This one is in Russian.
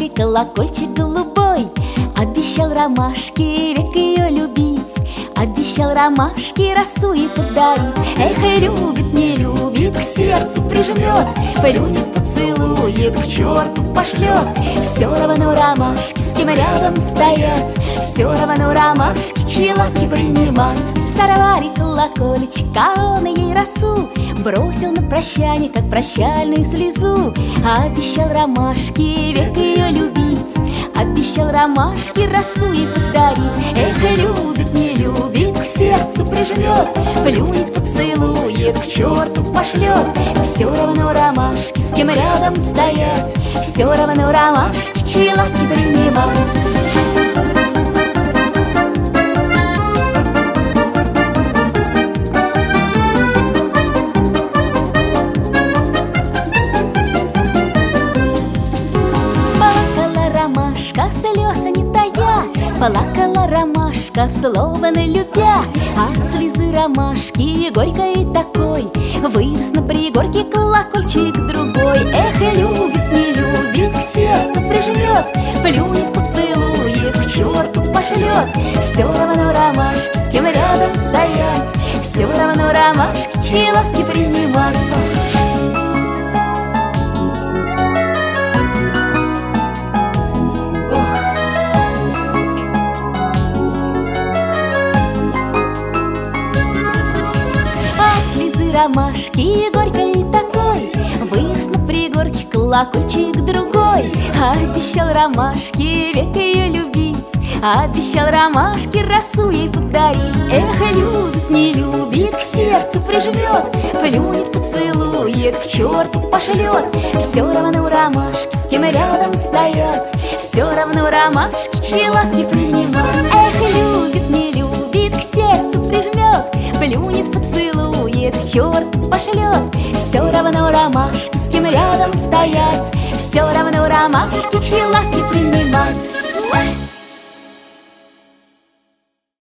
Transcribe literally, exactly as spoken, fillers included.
ромашкой колокольчик голубой. Обещал ромашке век ее любить, обещал ромашке росу ей подарить. Эх, любит, не любит, к сердцу прижмет, плюнет, поцелует, к черту пошлет. Все равно ромашке с кем рядом стоять, все равно ромашке чьи ласки принимать. Сорвали колокольчик, а он ей росу бросил на прощание, как прощальную слезу. Обещал ромашке век ее любить, обещал ромашке росу ей подарить. Эх, любит, не любит, к сердцу прижмет, плюнет, поцелует, к черту пошлет. Все равно ромашке с кем рядом стоять, все равно ромашке чьи ласки принимать. Слез не тая, плакала ромашка, слова не любя. От слезы ромашки горькой такой вырос на пригорке колокольчик другой. Эх, любит, не любит, к сердцу прижмет, плюнет, поцелует, к черту пошлет. Все равно ромашке с кем рядом стоять, все равно ромашке чьи ласки принимать. Ромашки горькой такой вырос на пригорке колокольчик другой. Обещал ромашке век ее любить, обещал ромашке росу ей подарить. Эх, любит, не любит, к сердцу прижмет, плюнет, поцелует, к черту пошлет. Все равно ромашке с кем рядом стоять, все равно ромашке чьи ласки принимать. Эх, любит, не любит, к сердцу прижмет, плюнет, поцелует, к черту пошлет. Все равно ромашке с кем рядом стоять, все равно ромашке чьи ласки принимать.